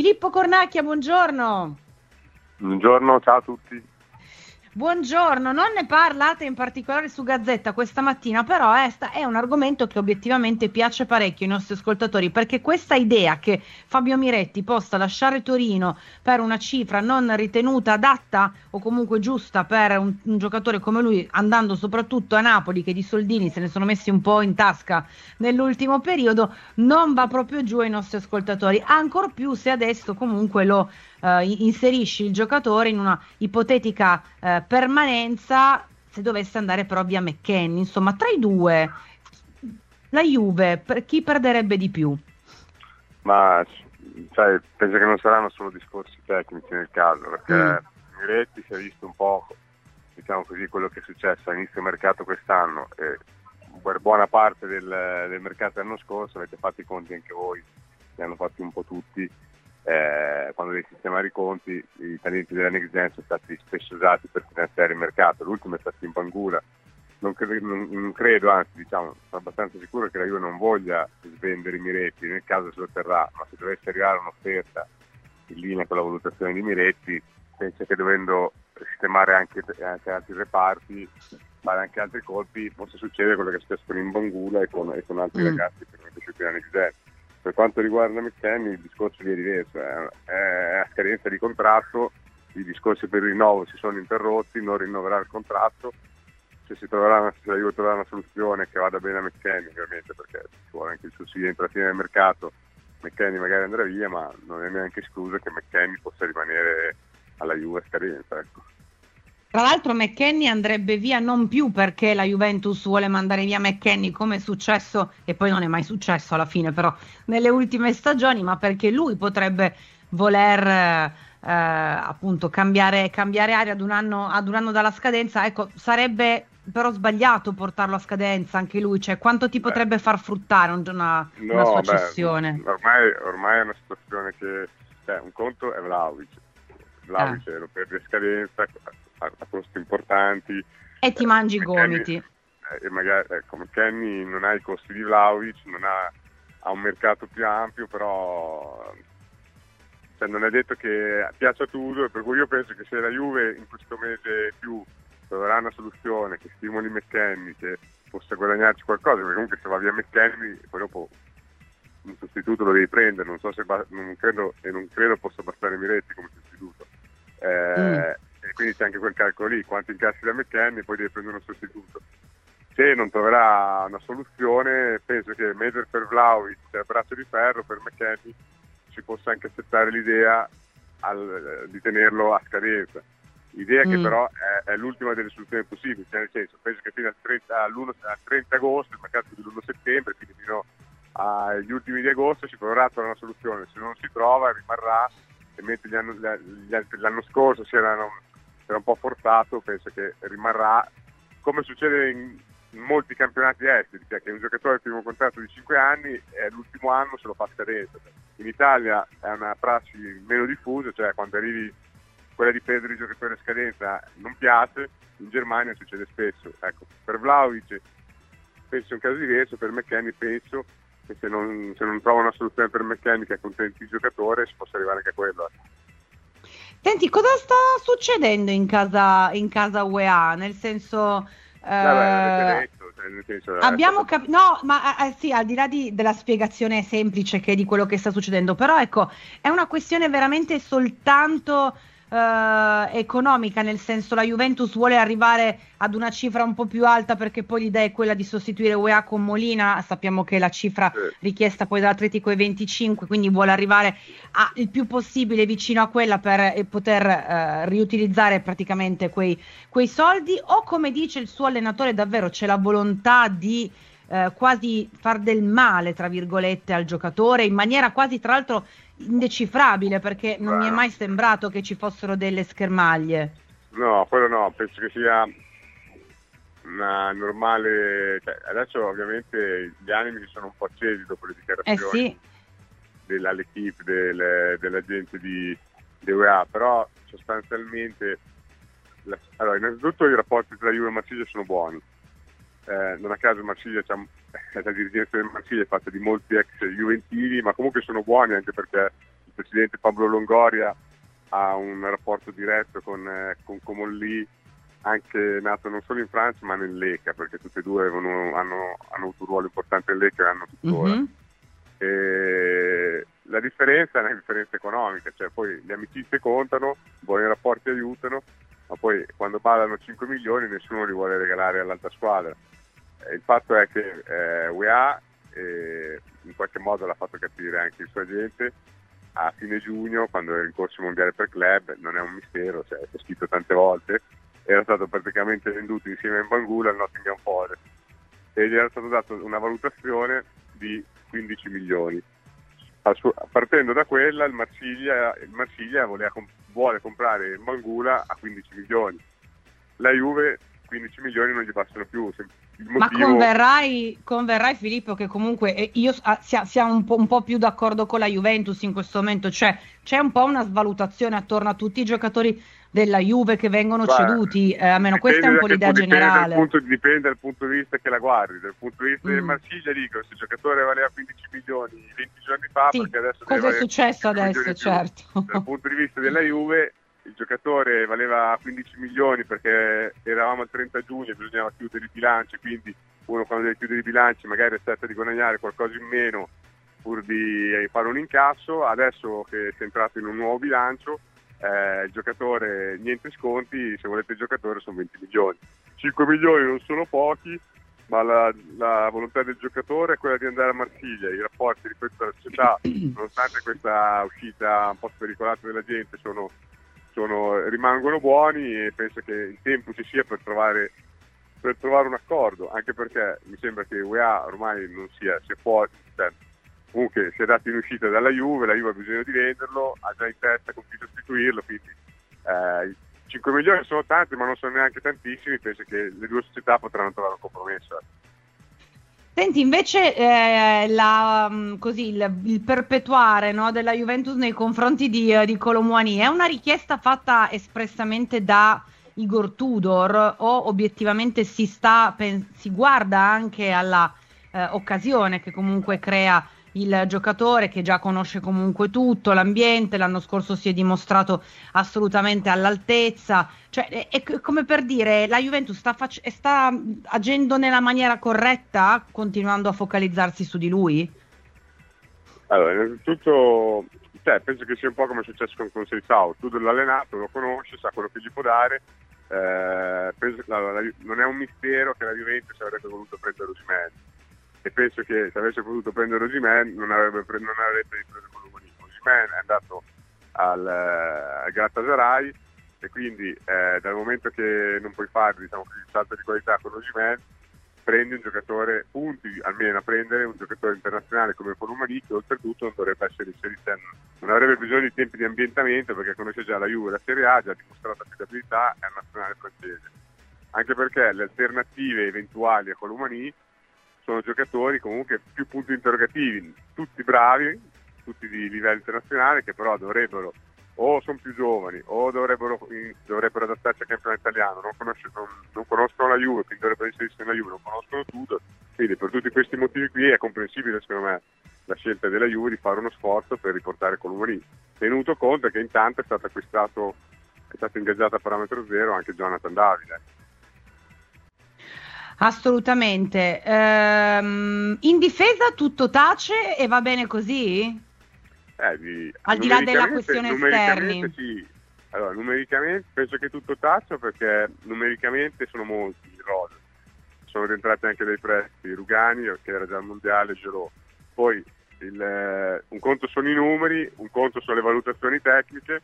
Filippo Cornacchia, buongiorno. Buongiorno, ciao a tutti. Buongiorno, non ne parlate in particolare su Gazzetta questa mattina, però è un argomento che obiettivamente piace parecchio ai nostri ascoltatori, perché questa idea che Fabio Miretti possa lasciare Torino per una cifra non ritenuta adatta o comunque giusta per un giocatore come lui, andando soprattutto a Napoli, che di soldini se ne sono messi un po' in tasca nell'ultimo periodo, non va proprio giù ai nostri ascoltatori, ancor più se adesso comunque lo inserisci il giocatore in una ipotetica permanenza se dovesse andare però via McKennie. Insomma, tra i due la Juve, per chi perderebbe di più? Ma sai, penso che non saranno solo discorsi tecnici nel caso, perché Miretti si è visto un po', diciamo così, quello che è successo all'inizio mercato quest'anno e per buona parte del mercato dell'anno scorso. Avete fatto i conti anche voi, li hanno fatti un po' tutti. Quando devi sistemare i conti, i talenti della Next Gen sono stati spesso usati per finanziare il mercato. L'ultimo è stato in Bangura. Non credo, anzi, diciamo, sono abbastanza sicuro che la Juve non voglia svendere i Miretti, nel caso se lo terrà, ma se dovesse arrivare un'offerta in linea con la valutazione di Miretti, penso che dovendo sistemare anche altri reparti, fare anche altri colpi, possa succedere quello che è successo con Imbangula e con altri ragazzi che sono piaciuti alla Next Gen. Per quanto riguarda McKennie il discorso lì è diverso, è a scadenza di contratto, i discorsi per il rinnovo si sono interrotti, non rinnoverà il contratto. Se la Juve troverà una soluzione che vada bene a McKennie, ovviamente, perché ci vuole anche il sussidio di entratina del mercato, McKennie magari andrà via, ma non è neanche escluso che McKennie possa rimanere alla Juve a scadenza, ecco. Tra l'altro McKennie andrebbe via non più perché la Juventus vuole mandare via McKennie, come è successo, e poi non è mai successo alla fine però, nelle ultime stagioni, ma perché lui potrebbe voler appunto cambiare aria ad un anno dalla scadenza. Ecco, sarebbe però sbagliato portarlo a scadenza anche lui, cioè quanto ti potrebbe far fruttare una sua cessione? Ormai è una situazione che, un conto è Vlahovic lo perdi a scadenza a costi importanti e ti mangi i gomiti, e magari McKennie non ha i costi di Vlahovic, non ha un mercato più ampio, però non è detto che piaccia a tutto, per cui io penso che se la Juve in questo mese più troverà una soluzione che stimoli McKennie, che possa guadagnarci qualcosa, perché comunque se va via McKennie poi dopo un sostituto lo devi prendere, non so se non credo possa bastare Miretti come sostituto. E quindi c'è anche quel calcolo lì, quanti incassi da McKennie, poi devi prendere un sostituto. Se non troverà una soluzione, penso che mentre per Vlahovic c'è il braccio di ferro, per McKennie si possa anche accettare l'idea di tenerlo a scadenza. Idea che però è l'ultima delle soluzioni possibili, cioè nel senso, penso che fino al 30 agosto, il mercato dell'1 settembre, quindi fino agli ultimi di agosto si proverà a trovare una soluzione. Se non si trova rimarrà, e mentre l'anno scorso si era un po' forzato, penso che rimarrà, come succede in molti campionati esteri, cioè che un giocatore ha il primo contratto di 5 anni e l'ultimo anno se lo fa scadenza. In Italia è una prassi meno diffusa, cioè quando arrivi quella di prendere i giocatori a scadenza non piace, in Germania succede spesso. Ecco, per Vlahovic penso un caso diverso, per McKennie penso che se non trova una soluzione per McKennie che accontenti il giocatore, si possa arrivare anche a quello. Senti, cosa sta succedendo in casa UEA? Nel senso, abbiamo capito, no, ma sì, al di là della spiegazione semplice che di quello che sta succedendo, però ecco, è una questione veramente soltanto economica, nel senso la Juventus vuole arrivare ad una cifra un po' più alta perché poi l'idea è quella di sostituire UEA con Molina. Sappiamo che la cifra richiesta poi dall'Atletico è 25, quindi vuole arrivare il più possibile vicino a quella per poter riutilizzare praticamente quei soldi, o come dice il suo allenatore davvero c'è la volontà di quasi far del male tra virgolette al giocatore in maniera quasi tra l'altro indecifrabile, perché non mi è mai sembrato che ci fossero delle schermaglie. No, quello no, penso che sia una normale, adesso ovviamente gli animi si sono un po' accesi dopo le dichiarazioni dell'equipe della gente di UEA, però sostanzialmente allora, innanzitutto i rapporti tra Juve e Marsiglia sono buoni. Non a caso Marsiglia la dirigenza del Marsiglia è fatta di molti ex juventini, ma comunque sono buoni, anche perché il presidente Pablo Longoria ha un rapporto diretto con Comolli, anche nato non solo in Francia ma nell'ECA, perché tutti e due hanno avuto un ruolo importante nell'ECA e hanno tuttora. Mm-hmm. E la differenza è una differenza economica, cioè poi le amicizie contano, buoni rapporti aiutano, ma poi quando ballano 5 milioni nessuno li vuole regalare all'altra squadra. Il fatto è che UEA in qualche modo l'ha fatto capire anche il suo agente a fine giugno, quando era in corso mondiale per club, non è un mistero, cioè, è scritto tante volte, era stato praticamente venduto insieme a Mbangula al Nottingham Forest e gli era stato dato una valutazione di 15 milioni. Partendo da quella il Marsiglia vuole comprare Mbangula a 15 milioni. La Juve 15 milioni non gli passano più. Ma converrai Filippo che comunque io sia un po' più d'accordo con la Juventus in questo momento, cioè c'è un po' una svalutazione attorno a tutti i giocatori della Juve che vengono ceduti, almeno questa è un po' l'idea generale. Dipende dal punto di vista che la guardi, dal punto di vista del Marsiglia dico, se il giocatore valeva 15 milioni 20 giorni fa, sì, perché adesso cosa è successo adesso, certo. Dal punto di vista della Juve il giocatore valeva 15 milioni perché eravamo al 30 giugno e bisognava chiudere i bilanci, quindi uno quando deve chiudere i bilanci magari aspetta di guadagnare qualcosa in meno pur di fare un incasso. Adesso che si è entrato in un nuovo bilancio, il giocatore niente sconti, se volete il giocatore sono 20 milioni. 5 milioni non sono pochi, ma la volontà del giocatore è quella di andare a Marsiglia. I rapporti di questa società, nonostante questa uscita un po' spericolata della gente, rimangono buoni e penso che il tempo ci sia per trovare un accordo, anche perché mi sembra che UEA ormai non si può, comunque si è dato in uscita dalla Juve, la Juve ha bisogno di venderlo, ha già in testa con chi sostituirlo, quindi 5 milioni sono tanti ma non sono neanche tantissimi, penso che le due società potranno trovare un compromesso. Senti, invece il perpetuare, no, della Juventus nei confronti di Kolo Muani è una richiesta fatta espressamente da Igor Tudor o obiettivamente si guarda anche alla occasione che comunque crea il giocatore, che già conosce comunque tutto l'ambiente, l'anno scorso si è dimostrato assolutamente all'altezza, cioè è come per dire la Juventus sta agendo nella maniera corretta, continuando a focalizzarsi su di lui? Allora, innanzitutto penso che sia un po' come è successo con Seisao, tu l'ha allenato, lo conosce, sa quello che gli può dare, penso che non è un mistero che la Juventus avrebbe voluto prendere Osimhen. E penso che se avesse potuto prendere Osimhen non avrebbe preso Kolo Muani. Osimhen è andato al Galatasaray e quindi dal momento che non puoi fare il salto di qualità con Osimhen, prendi un giocatore, punti almeno a prendere un giocatore internazionale come Kolo Muani, che oltretutto non dovrebbe essere inserito, non avrebbe bisogno di tempi di ambientamento perché conosce già la Juve, la Serie A, già ha dimostrato affidabilità, è un nazionale francese. Anche perché le alternative eventuali a Kolo Muani sono giocatori comunque più punti interrogativi, tutti bravi, tutti di livello internazionale, che però dovrebbero o sono più giovani o dovrebbero adattarsi al campionato italiano, non conoscono la Juve, quindi dovrebbero inserirsi nella Juve, non conoscono tutto, quindi per tutti questi motivi qui è comprensibile secondo me la scelta della Juve di fare uno sforzo per riportare Kolo Muani, tenuto conto che intanto è stato ingaggiato a parametro zero anche Jonathan David. Assolutamente. In difesa tutto tace e va bene così? Al di là della questione esterni. Sì. Allora, numericamente penso che tutto tace perché numericamente sono molti i rosa. Sono rientrati anche dei prestiti, Rugani che era già al mondiale, Giroud. Poi un conto sono i numeri, un conto sono le valutazioni tecniche,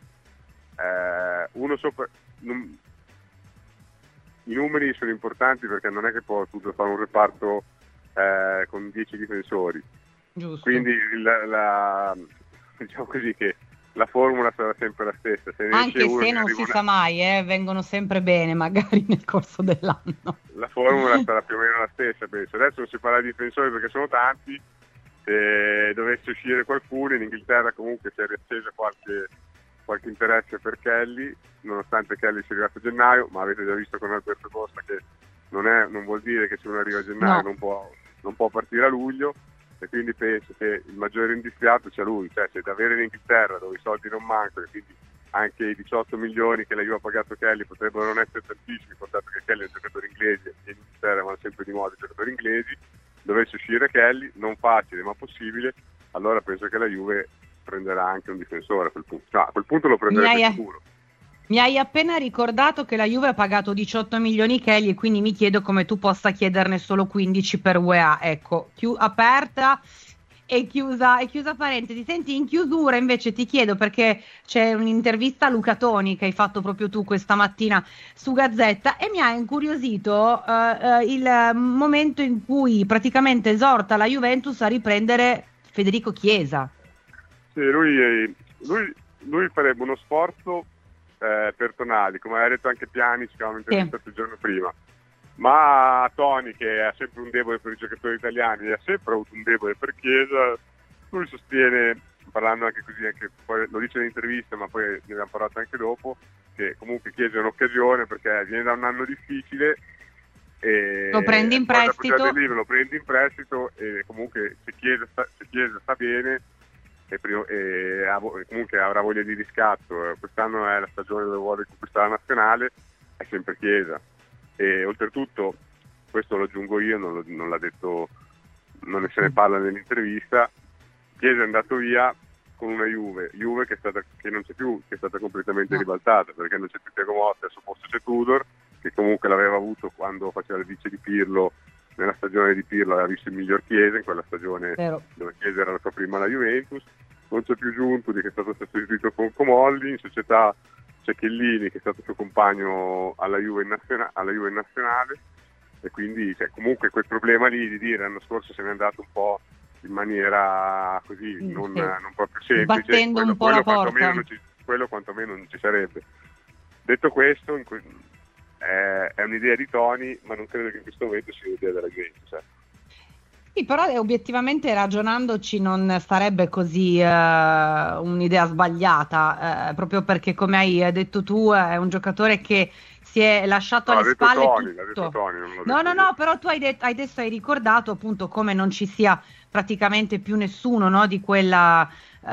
i numeri sono importanti perché non è che può tutto fare un reparto con 10 difensori. Giusto. Quindi diciamo così che la formula sarà sempre la stessa. Anche se non si sa mai, vengono sempre bene magari nel corso dell'anno. La formula sarà più o meno la stessa, penso. Adesso non si parla di difensori perché sono tanti, se dovesse uscire qualcuno, in Inghilterra comunque si è riacceso qualche interesse per Kelly, nonostante Kelly sia arrivato a gennaio, ma avete già visto con Alberto Costa che non vuol dire che se uno arriva a gennaio non può partire a luglio. e quindi penso che il maggiore indiziato sia lui, cioè se da avere in Inghilterra dove i soldi non mancano, e quindi anche i 18 milioni che la Juve ha pagato Kelly potrebbero non essere tantissimi, contato che Kelly è un giocatore inglese e in Inghilterra vanno sempre di moda i giocatori inglesi, dovesse uscire Kelly, non facile ma possibile, allora penso che la Juve prenderà anche un difensore a quel punto. No, a quel punto lo prenderebbe sicuro. Mi hai appena ricordato che la Juve ha pagato 18 milioni Kelly e quindi mi chiedo come tu possa chiederne solo 15 per UEA. Ecco, aperta e chiusa parentesi. Senti, in chiusura invece ti chiedo, perché c'è un'intervista a Luca Toni che hai fatto proprio tu questa mattina su Gazzetta e mi ha incuriosito il momento in cui praticamente esorta la Juventus a riprendere Federico Chiesa. Sì, lui farebbe uno sforzo per Tonali, come aveva detto anche Pjanic che avevamo intervistato il giorno prima, ma Toni, che ha sempre un debole per i giocatori italiani e ha sempre avuto un debole per Chiesa, lui sostiene, parlando anche così, anche poi lo dice nell'intervista ma poi ne abbiamo parlato anche dopo, che comunque Chiesa è un'occasione perché viene da un anno difficile e lo prendi in prestito, lo prendi in prestito e comunque se Chiesa sta bene e comunque avrà voglia di riscatto, quest'anno è la stagione dove vuole conquistare la nazionale, è sempre Chiesa. E oltretutto, questo lo aggiungo io, non l'ha detto, non se ne parla nell'intervista, Chiesa è andato via con una Juve che non c'è più, che è stata completamente ribaltata, perché non c'è più Thiago Motta, al suo posto c'è Tudor, che comunque l'aveva avuto quando faceva il vice di Pirlo, nella stagione di Pirlo aveva visto il miglior Chiesa, in quella stagione dove Chiesa era la sua prima alla Juventus, non c'è più Giuntoli che è stato sostituito con Comolli, in società c'è Chiellini che è stato suo compagno alla Juve nazionale e quindi comunque quel problema lì di dire l'anno scorso se n'è andato un po' in maniera così non proprio semplice, battendo un po' la porta, quello quantomeno non ci sarebbe. Detto questo, è un'idea di Toni, ma non credo che in questo momento sia un'idea della Juventus. Sì, però obiettivamente ragionandoci non sarebbe così un'idea sbagliata, proprio perché come hai detto tu è un giocatore che si è lasciato alle spalle tutto. No, però tu adesso hai ricordato appunto come non ci sia praticamente più nessuno, no, di quella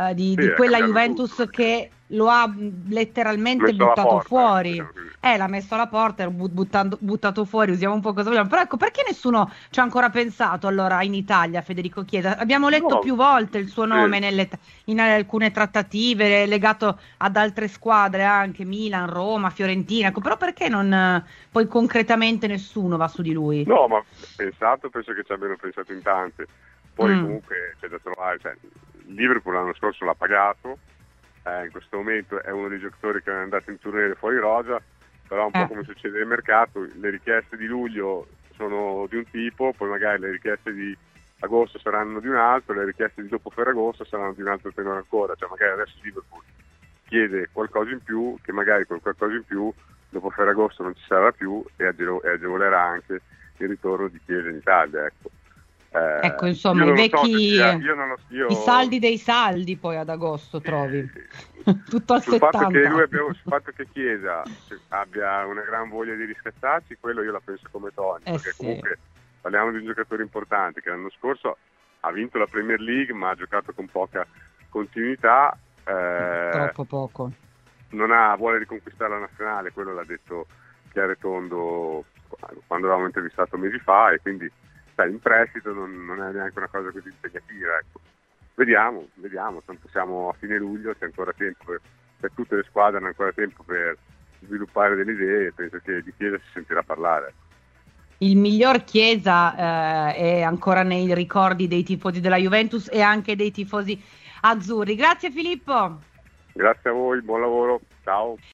Juventus tutto, che lo ha letteralmente buttato fuori, l'ha messo alla porta, buttato fuori, usiamo un po' cosa vogliamo, però ecco, perché nessuno ci ha ancora pensato allora in Italia Federico Chiesa? Abbiamo letto più volte il suo nome in alcune trattative, legato ad altre squadre anche, Milan, Roma, Fiorentina, ecco, però perché non poi concretamente nessuno va su di lui? No, ma penso che ci abbiano pensato in tante, poi comunque c'è da trovare, il Liverpool l'anno scorso l'ha pagato, in questo momento è uno dei giocatori che è andato in tournée fuori rosa, però un po' come succede nel mercato, le richieste di luglio sono di un tipo, poi magari le richieste di agosto saranno di un altro, le richieste di dopo Ferragosto saranno di un altro tenore ancora, magari adesso Liverpool chiede qualcosa in più, che magari quel qualcosa in più dopo Ferragosto non ci sarà più e agevolerà anche il ritorno di Chiesa in Italia, ecco. Ecco, insomma, i vecchi i saldi dei saldi poi ad agosto trovi tutto al 70. Sul fatto che Chiesa abbia una gran voglia di riscattarci, quello io la penso come Toni, perché comunque parliamo di un giocatore importante che l'anno scorso ha vinto la Premier League ma ha giocato con poca continuità, troppo poco, non ha voglia di conquistare la nazionale, quello l'ha detto chiaro e tondo quando avevamo intervistato mesi fa, e quindi in prestito non è neanche una cosa così impegnativa, ecco. Vediamo, tanto siamo a fine luglio, c'è ancora tempo per tutte le squadre, hanno ancora tempo per sviluppare delle idee e penso che di Chiesa si sentirà parlare. Il miglior Chiesa è ancora nei ricordi dei tifosi della Juventus e anche dei tifosi azzurri. Grazie Filippo. Grazie a voi, buon lavoro, ciao.